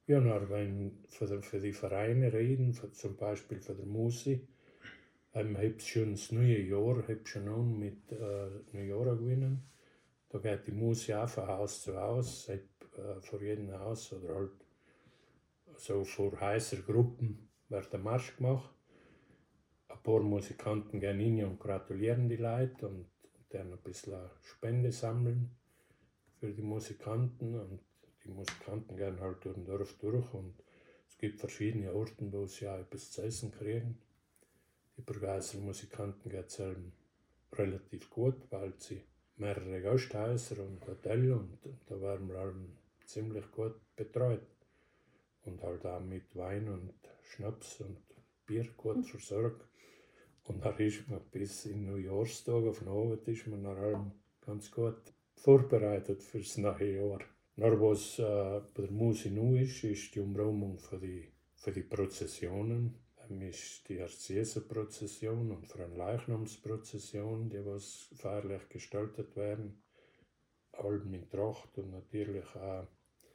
Ja, nur wenn für die Vereine reden, zum Beispiel für die Musik, habe schon das neue Jahr schon an mit Neujahr gewinnen. Da geht die Musik auch von Haus zu Haus, vor jedem Haus oder halt so vor heißer Gruppen wird der Marsch gemacht. Ein paar Musikanten gehen hin und gratulieren die Leute und dann ein bisschen Spende sammeln für die Musikanten. Und die Musikanten gehen halt durch den Dorf durch und es gibt verschiedene Orte, wo sie auch etwas zu essen kriegen. Die Burgheiser Musikanten geht es relativ gut, weil sie mehrere Gasthäuser und Hotels und da werden wir ziemlich gut betreut. Und halt auch mit Wein und Schnaps und Bier gut versorgt. Und dann ist man bis in Neujahrstag auf den Abend ist man nach allem ganz gut vorbereitet fürs neue Jahr. Nur was bei der Musik neu ist die Umrahmung für die Prozessionen. Ist die Erzieher-Prozession und für eine Leichnamsprozession, die was feierlich gestaltet werden. Allem in Tracht und natürlich auch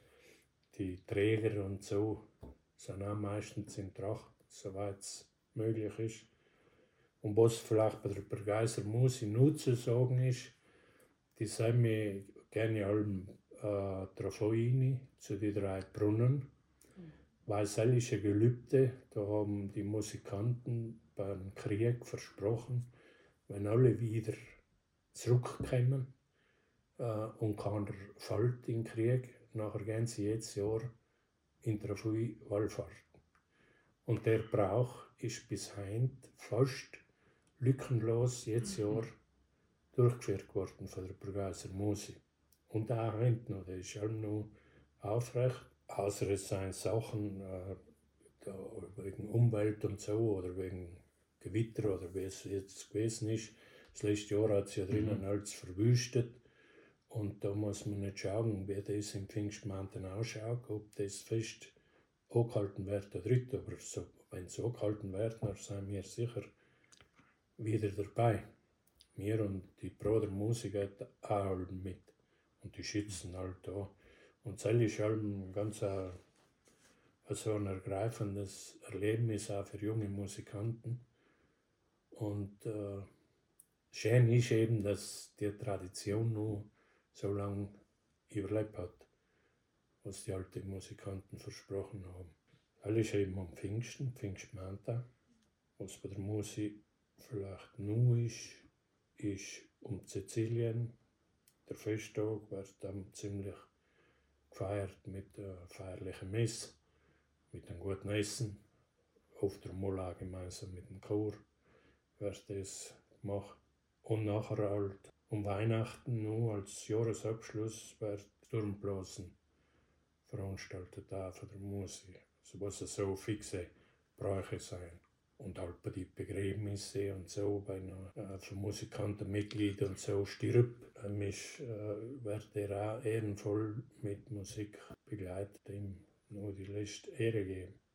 die Träger und so sind auch meistens in Tracht, soweit es möglich ist. Und was vielleicht bei der Burgheiser Musik nur zu sagen ist, die sind mir gerne allem darauf ein, zu den 3 Brunnen, weil es ein Gelübde, da haben die Musikanten beim Krieg versprochen, wenn alle wieder zurückkommen und keiner fällt im Krieg, nachher gehen sie jedes Jahr in der Früh Wallfahrt. Und der Brauch ist bis heute fast lückenlos jedes Jahr durchgeführt worden von der Burgheiser Musik. Und auch heute noch, der ist allem noch aufrecht. Außer es seien Sachen wegen Umwelt und so oder wegen Gewitter oder wie es jetzt gewesen ist. Das letzte Jahr hat es ja drinnen alles verwüstet. Und da muss man nicht schauen, wie das im Pfingstmountain ausschaut, ob das fest angehalten wird oder nicht. Aber so, wenn es angehalten wird, dann sind wir sicher wieder dabei. Wir und die Bruder Musik auch mit. Und die schützen halt da. Und das ist halt ein ganz so ein ergreifendes Erlebnis auch für junge Musikanten. Und schön ist eben, dass die Tradition noch so lange überlebt hat, was die alten Musikanten versprochen haben. Das ist eben am Pfingstmontag, was bei der Musik vielleicht nur ist um Sizilien. Der Festtag wird dann ziemlich gefeiert mit feierlichen Messe, mit einem guten Essen, auf der Mola gemeinsam mit dem Chor wird das gemacht. Und nachher halt um Weihnachten nur als Jahresabschluss wird Sturmblasen veranstaltet auch von der Musik. Also was so fixe Bräuche sein. Und halt bei den Begräbnissen und so, bei von Musikantenmitgliedern und so stirbt, wird er auch ehrenvoll mit Musik begleitet, ihm nur die letzte Ehre geben.